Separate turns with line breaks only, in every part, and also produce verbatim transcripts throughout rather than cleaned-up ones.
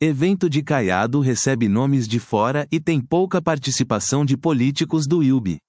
Evento de Caiado recebe nomes de fora e tem pouca participação de políticos do I U B.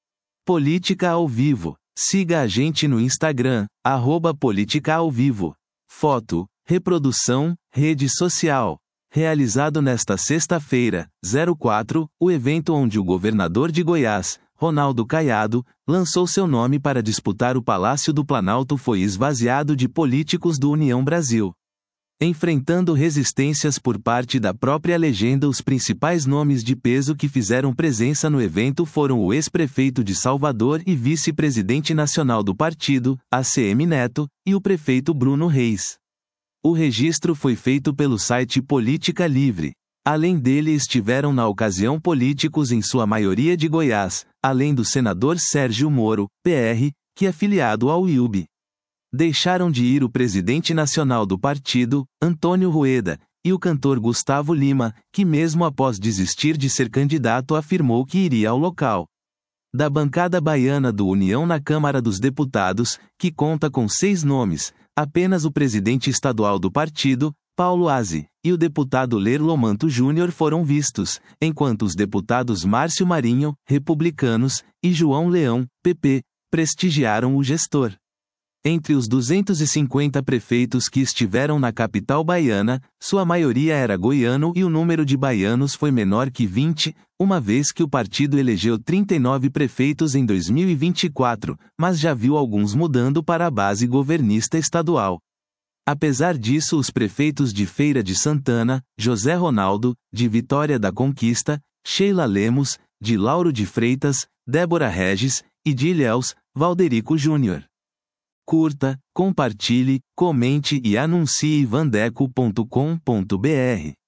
Política ao Vivo. Siga a gente no Instagram, arroba Política ao Vivo. Foto, reprodução, rede social. Realizado nesta sexta-feira, zero quatro, o evento onde o governador de Goiás, Ronaldo Caiado, lançou seu nome para disputar o Palácio do Planalto foi esvaziado de políticos do União Brasil. Enfrentando resistências por parte da própria legenda, os principais nomes de peso que fizeram presença no evento foram o ex-prefeito de Salvador e vice-presidente nacional do partido, A C M Neto, e o prefeito Bruno Reis. O registro foi feito pelo site Política Livre. Além dele estiveram na ocasião políticos em sua maioria de Goiás, além do senador Sérgio Moro, P R, que é filiado ao I U B. Deixaram de ir o presidente nacional do partido, Antônio Rueda, e o cantor Gustavo Lima, que mesmo após desistir de ser candidato afirmou que iria ao local. Da bancada baiana do União na Câmara dos Deputados, que conta com seis nomes, apenas o presidente estadual do partido, Paulo Aze, e o deputado Lerlo Manto Júnior foram vistos, enquanto os deputados Márcio Marinho, republicanos, e João Leão, P P, prestigiaram o gestor. Entre os duzentos e cinquenta prefeitos que estiveram na capital baiana, sua maioria era goiano e o número de baianos foi menor que vinte, uma vez que o partido elegeu trinta e nove prefeitos em dois mil e vinte e quatro, mas já viu alguns mudando para a base governista estadual. Apesar disso, os prefeitos de Feira de Santana, José Ronaldo, de Vitória da Conquista, Sheila Lemos, de Lauro de Freitas, Débora Regis, e de Ilhéus, Valderico Júnior. Curta, compartilhe, comente e anuncie vandeco ponto com ponto br.